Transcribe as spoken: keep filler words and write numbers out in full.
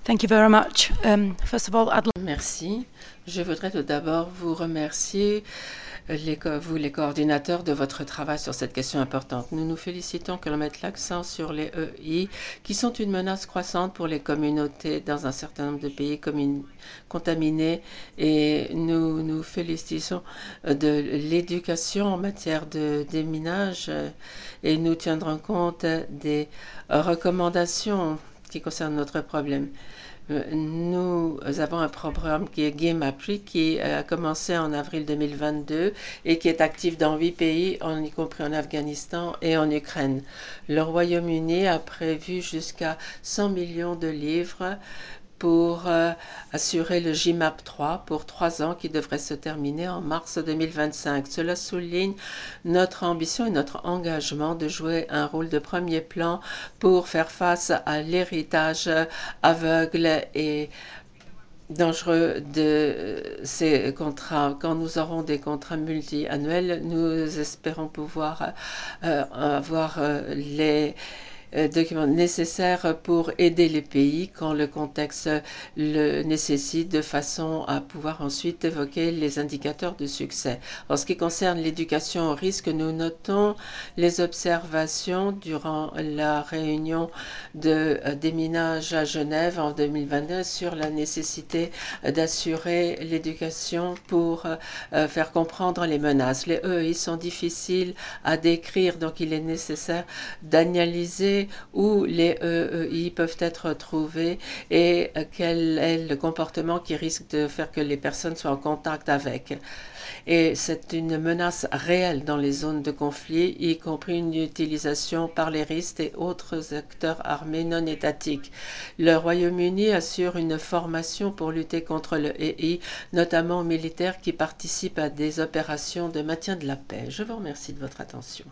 Thank you very much. Um, first of all, I'd Merci. Je voudrais tout d'abord vous remercier, les, vous les coordinateurs, de votre travail sur cette question importante. Nous nous félicitons que l'on mette l'accent sur les E I, qui sont une menace croissante pour les communautés dans un certain nombre de pays contaminés, et nous nous félicitons de l'éducation en matière de déminage, et nous tiendrons compte des recommandations qui concernent notre problème. Nous avons un programme qui est GameAppri, qui a commencé en avril deux mille vingt-deux et qui est actif dans huit pays, en y compris en Afghanistan et en Ukraine. Le Royaume-Uni a prévu jusqu'à cent millions de livres pour euh, assurer le G M A P trois pour trois ans qui devrait se terminer en mars deux mille vingt-cinq. Cela souligne notre ambition et notre engagement de jouer un rôle de premier plan pour faire face à l'héritage aveugle et dangereux de ces contrats. Quand nous aurons des contrats multi-annuels, nous espérons pouvoir euh, avoir euh, les documents nécessaires pour aider les pays quand le contexte le nécessite, de façon à pouvoir ensuite évoquer les indicateurs de succès. En ce qui concerne l'éducation au risque, nous notons les observations durant la réunion de déminage à Genève en deux mille vingt-deux sur la nécessité d'assurer l'éducation pour faire comprendre les menaces. Les E I sont difficiles à décrire, donc il est nécessaire d'analyser où les E E I peuvent être trouvés et quel est le comportement qui risque de faire que les personnes soient en contact avec. Et c'est une menace réelle dans les zones de conflit, y compris une utilisation par les risques et autres acteurs armés non étatiques. Le Royaume-Uni assure une formation pour lutter contre le E I, notamment aux militaires qui participent à des opérations de maintien de la paix. Je vous remercie de votre attention.